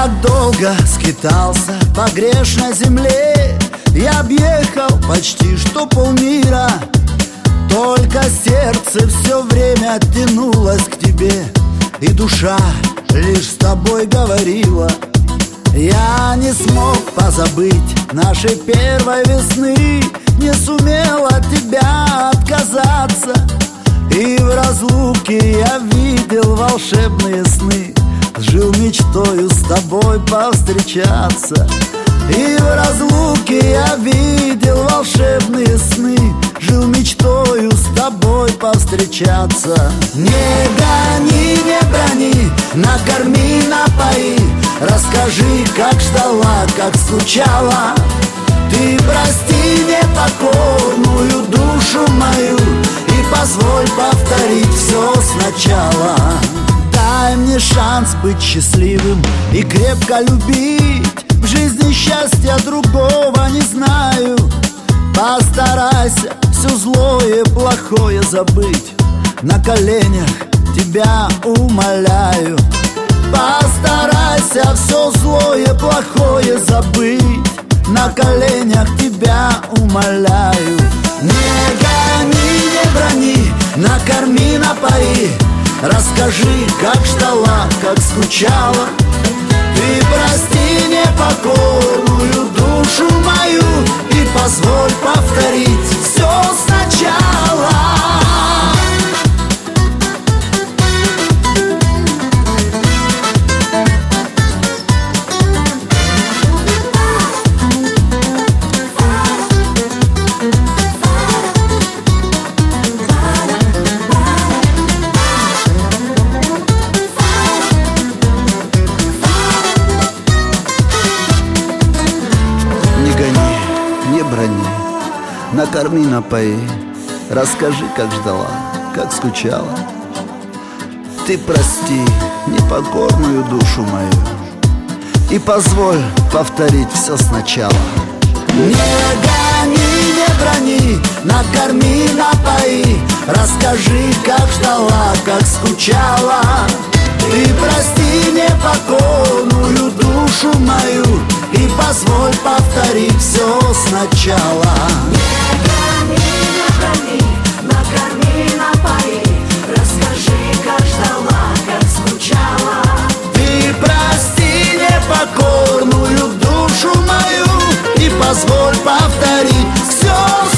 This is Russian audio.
Так долго скитался по грешной земле, я объехал почти что полмира. Только сердце все время тянулось к тебе, и душа лишь с тобой говорила. Я не смог позабыть нашей первой весны, не сумел от тебя отказаться. И в разлуке я видел волшебные сны, жил мечтою с тобой повстречаться. И в разлуке я видел волшебные сны, жил мечтою с тобой повстречаться. Не гони, не брони, накорми, напои, расскажи, как ждала, как скучала. Ты прости непокорную душу мою и позволь повторить все сначала. Дай мне шанс быть счастливым и крепко любить. В жизни счастья другого не знаю. Постарайся все злое, плохое забыть. На коленях тебя умоляю. Постарайся все злое, плохое забыть. На коленях тебя умоляю. Не гони, не брони, накорми, напои, расскажи, как ждала, как скучала. Ты прости непокорную душу мою и позволь повторить все сначала. Накорми, напои, расскажи, как ждала, как скучала. Ты прости непокорную душу мою и позволь повторить все сначала. Не гони, не брони, накорми, напои, расскажи, как ждала, как скучала. Ты прости непокорную душу мою и позволь повторить все сначала. Не гони, накорми, напои, расскажи, как ждала, как скучала. Ты прости непокорную душу мою и позволь повторить все